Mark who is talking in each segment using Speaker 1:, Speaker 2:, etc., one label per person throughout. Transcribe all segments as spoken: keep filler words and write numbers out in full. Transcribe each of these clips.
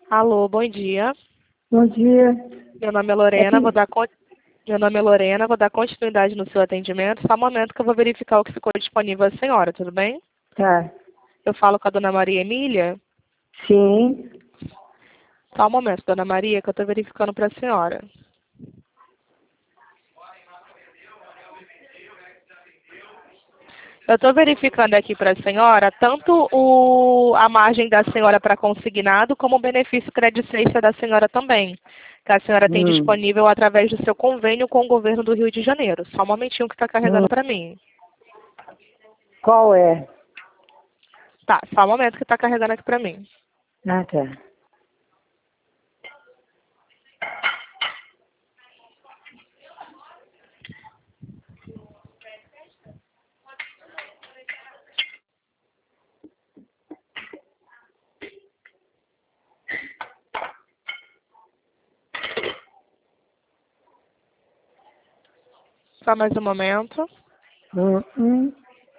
Speaker 1: Alô, bom dia.
Speaker 2: Bom dia.
Speaker 1: Meu nome é
Speaker 2: É
Speaker 1: Lorena, vou
Speaker 2: que...
Speaker 1: dar con- Meu nome é Lorena, vou dar continuidade no seu atendimento. Só um momento que eu vou verificar o que ficou disponível à senhora, tudo bem?
Speaker 2: Tá.
Speaker 1: Eu falo com a dona Maria Emília.
Speaker 2: Sim.
Speaker 1: Só um momento, dona Maria, que eu estou verificando para a senhora. Eu estou verificando aqui para a senhora tanto o, a margem da senhora para consignado, como o benefício credicência da senhora também, que a senhora tem
Speaker 2: Hum.
Speaker 1: disponível através do seu convênio com o governo do Rio de Janeiro. Só um momentinho que está
Speaker 2: Hum.
Speaker 1: carregando para mim.
Speaker 2: Qual é?
Speaker 1: Tá, só um momento que está carregando aqui para mim.
Speaker 2: Ah, tá.
Speaker 1: Só mais um momento.
Speaker 2: Hum, hum.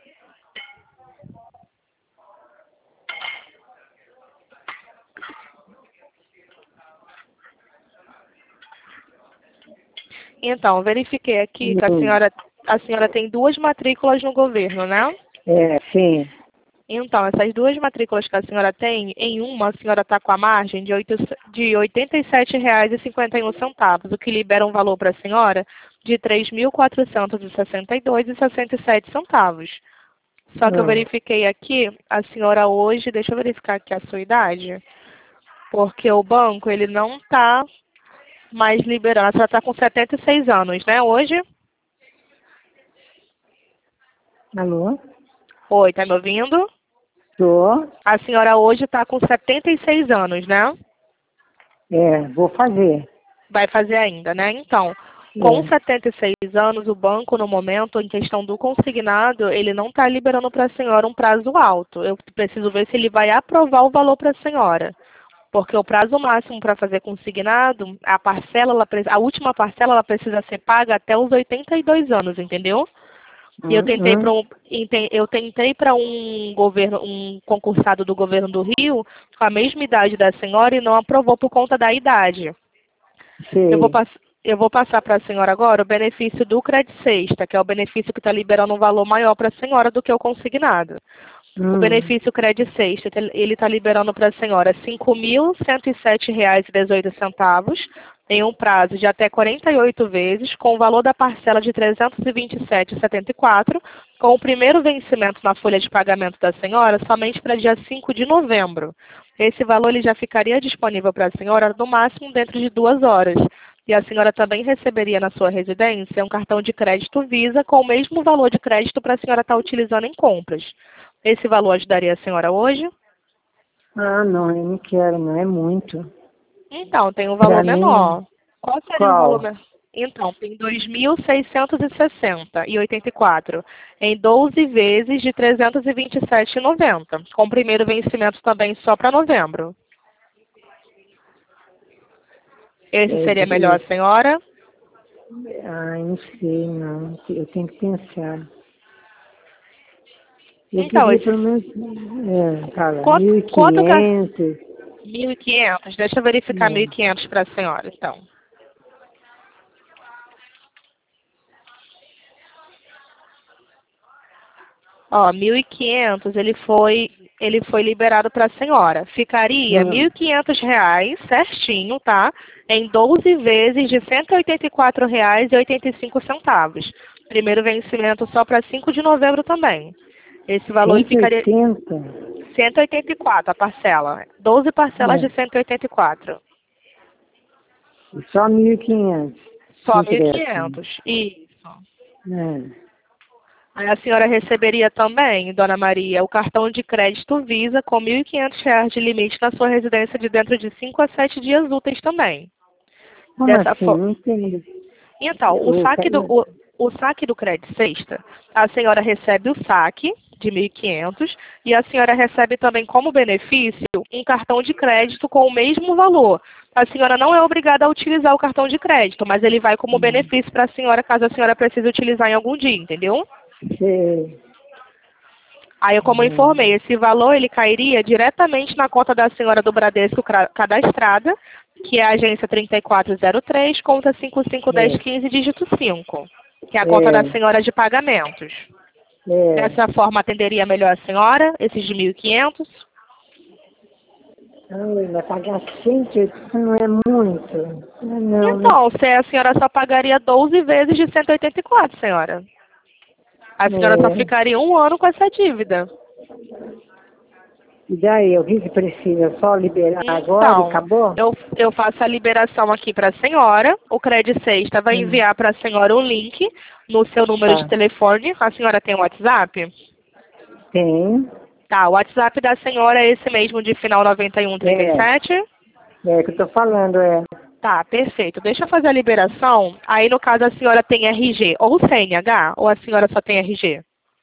Speaker 1: Então, verifiquei aqui que a
Speaker 2: Hum.
Speaker 1: senhora, a senhora tem duas matrículas no governo, né?
Speaker 2: É, sim.
Speaker 1: Então, essas duas matrículas que a senhora tem, em uma a senhora está com a margem de, oito, de oitenta e sete reais e cinquenta e um centavos, o que libera um valor para a senhora de três mil quatrocentos e sessenta e dois reais e sessenta e sete centavos. Só que eu
Speaker 2: Hum.
Speaker 1: verifiquei aqui, a senhora hoje, deixa eu verificar aqui a sua idade, porque o banco ele não está mais liberando. A senhora está com setenta e seis anos, né, hoje?
Speaker 2: Alô?
Speaker 1: Oi, tá me ouvindo?
Speaker 2: Tô.
Speaker 1: A senhora hoje está com setenta e seis anos, né?
Speaker 2: É, vou fazer.
Speaker 1: Vai fazer ainda, né? Então, com
Speaker 2: É.
Speaker 1: setenta e seis anos, o banco, no momento, em questão do consignado, ele não está liberando para a senhora um prazo alto. Eu preciso ver se ele vai aprovar o valor para a senhora. Porque o prazo máximo para fazer consignado, a parcela, ela pre- a última parcela, ela precisa ser paga até os oitenta e dois anos, entendeu? E eu
Speaker 2: Hum,
Speaker 1: tentei para
Speaker 2: hum.
Speaker 1: um, ente- eu tentei para um governo, um concursado do governo do Rio, com a mesma idade da senhora e não aprovou por conta da idade. Eu vou,
Speaker 2: Sei.
Speaker 1: pass eu vou passar para a senhora agora o benefício do Credit Sexta, que é o benefício que está liberando um valor maior para a senhora do que o consignado. O
Speaker 2: Hum.
Speaker 1: benefício Credit Sexta, ele está liberando para a senhora cinco mil cento e sete reais e dezoito centavos em um prazo de até quarenta e oito vezes, com o valor da parcela de trezentos e vinte e sete reais e setenta e quatro centavos, com o primeiro vencimento na folha de pagamento da senhora somente para dia cinco de novembro. Esse valor ele já ficaria disponível para a senhora no máximo dentro de duas horas. E a senhora também receberia na sua residência um cartão de crédito Visa com o mesmo valor de crédito para a senhora estar utilizando em compras. Esse valor ajudaria a senhora hoje?
Speaker 2: Ah, não, eu não quero, não. É muito.
Speaker 1: Então, tem um
Speaker 2: Pra
Speaker 1: valor
Speaker 2: mim,
Speaker 1: menor. Qual seria o valor
Speaker 2: qual?
Speaker 1: menor? Então, tem dois mil seiscentos e sessenta reais e oitenta e quatro centavos em doze vezes de trezentos e vinte e sete reais e noventa centavos, com o primeiro vencimento também só para novembro. Esse
Speaker 2: É
Speaker 1: seria melhor
Speaker 2: de...
Speaker 1: a senhora?
Speaker 2: Ai, não sei, não. Eu tenho que pensar. Eu
Speaker 1: Então,
Speaker 2: queria
Speaker 1: esse,
Speaker 2: pelo menos, é, fala,
Speaker 1: quanto,
Speaker 2: mil e
Speaker 1: quanto que...
Speaker 2: quinhentos.
Speaker 1: mil e quinhentos. Deixa eu verificar mil e
Speaker 2: É.
Speaker 1: quinhentos para a senhora, então. Ó, mil e quinhentos ele foi, ele foi liberado para a senhora. Ficaria mil
Speaker 2: Hum.
Speaker 1: e quinhentos reais certinho, tá? Em doze vezes de cento e oitenta e quatro reais e oitenta e cinco centavos. Primeiro vencimento só para cinco de novembro também. Esse valor ele
Speaker 2: cento e
Speaker 1: ficaria
Speaker 2: oitenta.
Speaker 1: cento e oitenta e quatro a parcela. doze parcelas de
Speaker 2: É.
Speaker 1: cento e oitenta e quatro.
Speaker 2: E só mil e quinhentos que
Speaker 1: Só mil e
Speaker 2: interessa.
Speaker 1: quinhentos. Isso.
Speaker 2: É.
Speaker 1: Aí a senhora receberia também, dona Maria, o cartão de crédito Visa com mil e quinhentos reais de limite na sua residência de dentro de cinco a sete dias úteis também.
Speaker 2: Como
Speaker 1: Dessa
Speaker 2: assim?
Speaker 1: fo...
Speaker 2: Não entendo.
Speaker 1: Então, o
Speaker 2: O, ca-
Speaker 1: saque do o, o saque do crédito sexta, a senhora recebe o saque de mil e quinhentos e a senhora recebe também como benefício um cartão de crédito com o mesmo valor. A senhora não é obrigada a utilizar o cartão de crédito, mas ele vai como benefício para a senhora caso a senhora precise utilizar em algum dia, entendeu?
Speaker 2: Sei.
Speaker 1: Aí, como eu
Speaker 2: Uhum.
Speaker 1: informei, esse valor ele cairia diretamente na conta da senhora do Bradesco cra- cadastrada, que é a agência trinta e quatro zero três, conta cinco cinco um zero um cinco, dígito cinco, que é a conta da
Speaker 2: É,
Speaker 1: senhora de pagamentos.
Speaker 2: é.
Speaker 1: Dessa forma, atenderia melhor a senhora, esses de mil e quinhentos?
Speaker 2: Ai, vai pagar cento e oitenta, não é muito. Não, não, né?
Speaker 1: Então, se a senhora só pagaria doze vezes de cento e oitenta e quatro, senhora. A senhora só
Speaker 2: É.
Speaker 1: ficaria um ano com essa dívida.
Speaker 2: E daí, o que que precisa? Só liberar agora e
Speaker 1: Então,
Speaker 2: acabou?
Speaker 1: eu, eu faço a liberação aqui para a senhora. O Credit Sexta vai
Speaker 2: Hum,
Speaker 1: enviar para a senhora um link no seu número de
Speaker 2: tá.
Speaker 1: telefone. A senhora tem o WhatsApp?
Speaker 2: Tem.
Speaker 1: Tá, o WhatsApp da senhora é esse mesmo de final noventa e um trinta e
Speaker 2: É.
Speaker 1: sete?
Speaker 2: É que eu tô falando, é.
Speaker 1: Tá, perfeito. Deixa eu fazer a liberação. Aí, no caso, a senhora tem R G ou C N H? Ou a senhora só tem R G?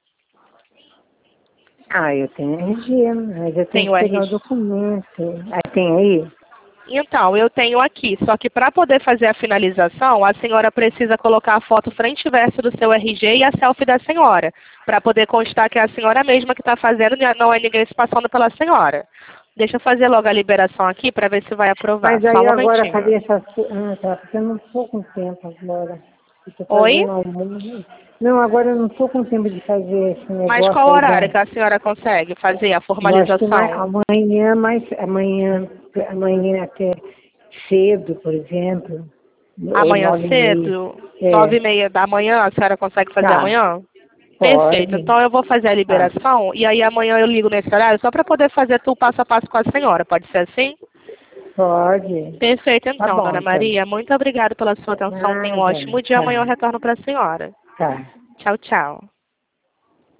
Speaker 2: Ah, eu tenho R G, mas eu tenho
Speaker 1: Tem
Speaker 2: que
Speaker 1: o
Speaker 2: pegar o
Speaker 1: R G.
Speaker 2: documento. Ah, tem aí?
Speaker 1: Então, eu tenho aqui, só que para poder fazer a finalização, a senhora precisa colocar a foto frente e verso do seu R G e a selfie da senhora, para poder constar que é a senhora mesma que está fazendo, não é ninguém se passando pela senhora. Deixa eu fazer logo a liberação aqui para ver se vai aprovar.
Speaker 2: Mas
Speaker 1: Só
Speaker 2: aí
Speaker 1: um
Speaker 2: eu agora
Speaker 1: momentinho.
Speaker 2: fazer essas coisas. Ah, tá, porque eu não estou com tempo agora. Eu tô
Speaker 1: Oi?
Speaker 2: fazendo almoço. Não, agora eu não estou com tempo de fazer esse
Speaker 1: Mas
Speaker 2: negócio
Speaker 1: qual
Speaker 2: aí
Speaker 1: horário
Speaker 2: da.
Speaker 1: que a senhora consegue fazer a
Speaker 2: Eu acho que mais,
Speaker 1: formalização?
Speaker 2: amanhã, mais amanhã, amanhã até cedo, por exemplo. Ou
Speaker 1: Amanhã
Speaker 2: nove e meia.
Speaker 1: cedo, nove
Speaker 2: É,
Speaker 1: e meia da manhã, a senhora consegue fazer
Speaker 2: tá,
Speaker 1: amanhã? Perfeito.
Speaker 2: pode.
Speaker 1: Então eu vou fazer a
Speaker 2: Tá,
Speaker 1: liberação e aí amanhã eu ligo nesse horário só para poder fazer tudo passo a passo com a senhora. Pode ser assim?
Speaker 2: pode.
Speaker 1: Perfeito,
Speaker 2: Tá
Speaker 1: então,
Speaker 2: bom,
Speaker 1: dona
Speaker 2: então.
Speaker 1: Maria. Muito obrigada pela sua atenção. Tenha um
Speaker 2: Nada.
Speaker 1: ótimo dia. Amanhã eu
Speaker 2: Tá,
Speaker 1: retorno para a senhora.
Speaker 2: tá.
Speaker 1: Tchau, tchau.